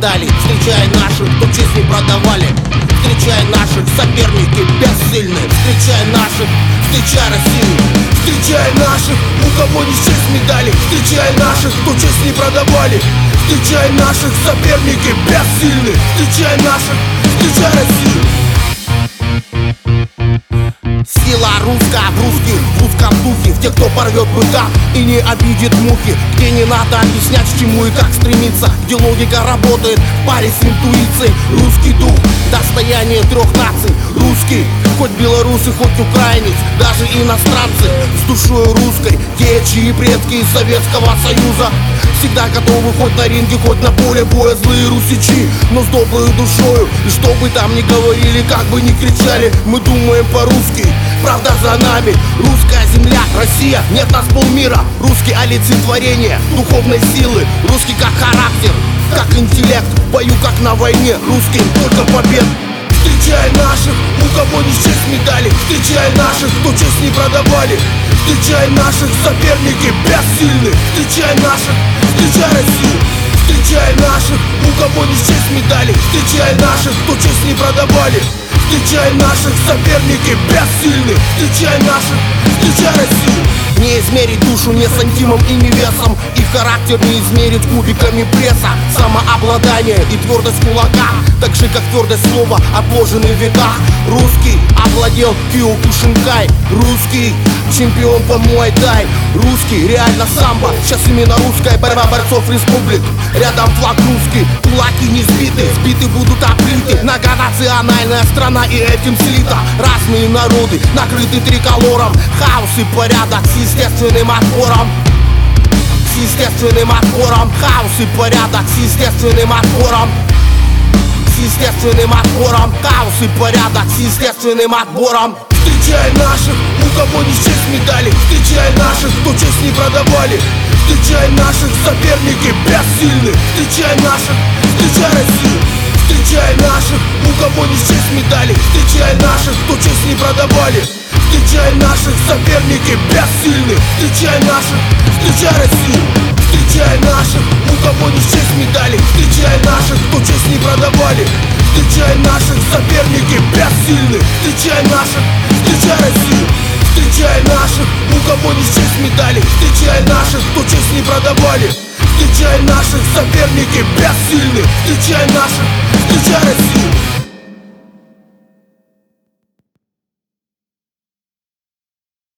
медали. Встречай наших, кто честь не продавали. Встречай наших, соперники бессильны. Встречай наших, встречай Россию. Встречай наших, у кого не честь медали. Встречай наших, кто честь не продавали. Встречай наших, соперники бессильны. Встречай наших, встречай Россию. Сила русская в русских, в русском духе. В тех, кто порвет быка и не обидит мухи. Где не надо объяснять, к чему и как стремиться. Где логика работает в паре с интуицией. Русский дух, достояние трех наций. Русский, хоть белорусы, хоть украинец, даже иностранцы с душой русской. Те, чьи предки из Советского Союза всегда готовы хоть на ринге, хоть на поле боя. Злые русичи, но с доброй душою. И что бы там ни говорили, как бы ни кричали, мы думаем по-русски, правда за нами. Русская земля, Россия, нет нас полмира. Русский олицетворение духовной силы. Русский как характер, как интеллект. В бою как на войне, русским только побед. Встречай наших, у кого не честь медали. Встречай наших, кто честь не продавали. Встречай наших, соперники бессильны. Встречай наших, встречай Россию. Встречай наших, у кого не честь медали. Встречай наших, кто честь не продавали. Встречай наших, соперники бессильны. Встречай наших, встречай Россию. Не измерить душу не сантимом и не весом. И характер не измерить кубиками пресса. Самообладание и твердость кулака, так же как твердость слова, отложенный в веках. Русский овладел Киокушинкай. Русский чемпион по муай-тай. Русский реально самбо. Сейчас именно русская борьба борцов республик. Рядом флаг русский, кулаки не сбиты. Сбиты будут оплиты. Многонациональная страна и этим слита. Разные народы накрыты триколором. Хаос и порядок с естественным отбором. С естественным отбором. Хаос и порядок с естественным отбором. С естественным отбором. Хаос и порядок с естественным отбором. Встречай наших, у кого не честь медали. Встречай наших, кто честь не продавали. Встречай наших, соперники бессильны. Встречай наших, встречай Россию. Встречай наших, у кого не честь медали. Встречай наших, кто честь не продавали. Встречай наших, соперники бессильны. Встречай наших, встречай Россию. Встречай наших, у кого не честь медали. Встречай наших, кто честь не продавали. Встречай наших, соперники бессильны. Встречай наших, встречай Россию. Встречай наших, у кого не честь медали. Встречай наших, кто честь не продавали. Встречай наших, соперники бессильны. Встречай наших, встречай Россию.